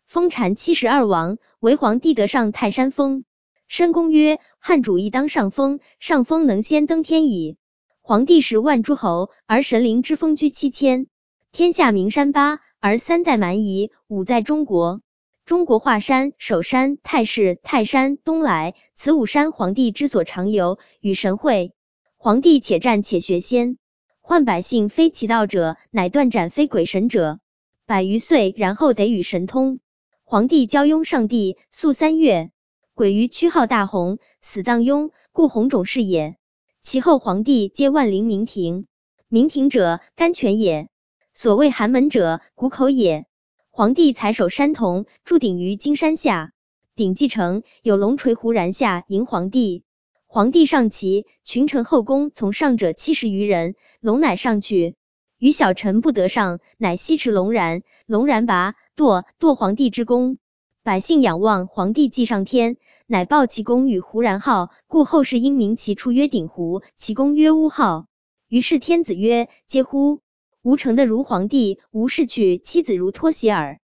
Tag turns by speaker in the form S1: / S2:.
S1: 封禅72王，为皇帝得上泰山峰。申公曰：汉主亦当上峰，上峰能先登天矣。皇帝10万诸侯，而神灵之封居7000，天下名山8，而3在蛮夷，5在中国。中国华山、首山、太室、泰山、东来，此5山皇帝之所常游，与神会。皇帝且战且学先，患百姓非其道者，乃断斩非鬼神者，100余岁，然后得与神通。皇帝交雍上帝，宿3月，鬼于躯号大洪，死葬雍，故洪种是也。其后皇帝皆万灵明庭，明庭者，甘泉也。所谓寒门者，谷口也。皇帝采守山童，筑鼎于金山下，鼎既成，有龙垂胡然下迎皇帝。皇帝上骑，群臣后宫从上者70余人，龙乃上去，余小臣不得上，乃西驰龙然，龙然拔，堕皇帝之宫。百姓仰望皇帝既上天，乃报其功与胡然号，故后世因名其处曰鼎胡，其功曰乌号。于是天子曰：嗟乎！吾诚的如皇帝，吾逝去妻子如托喜耳。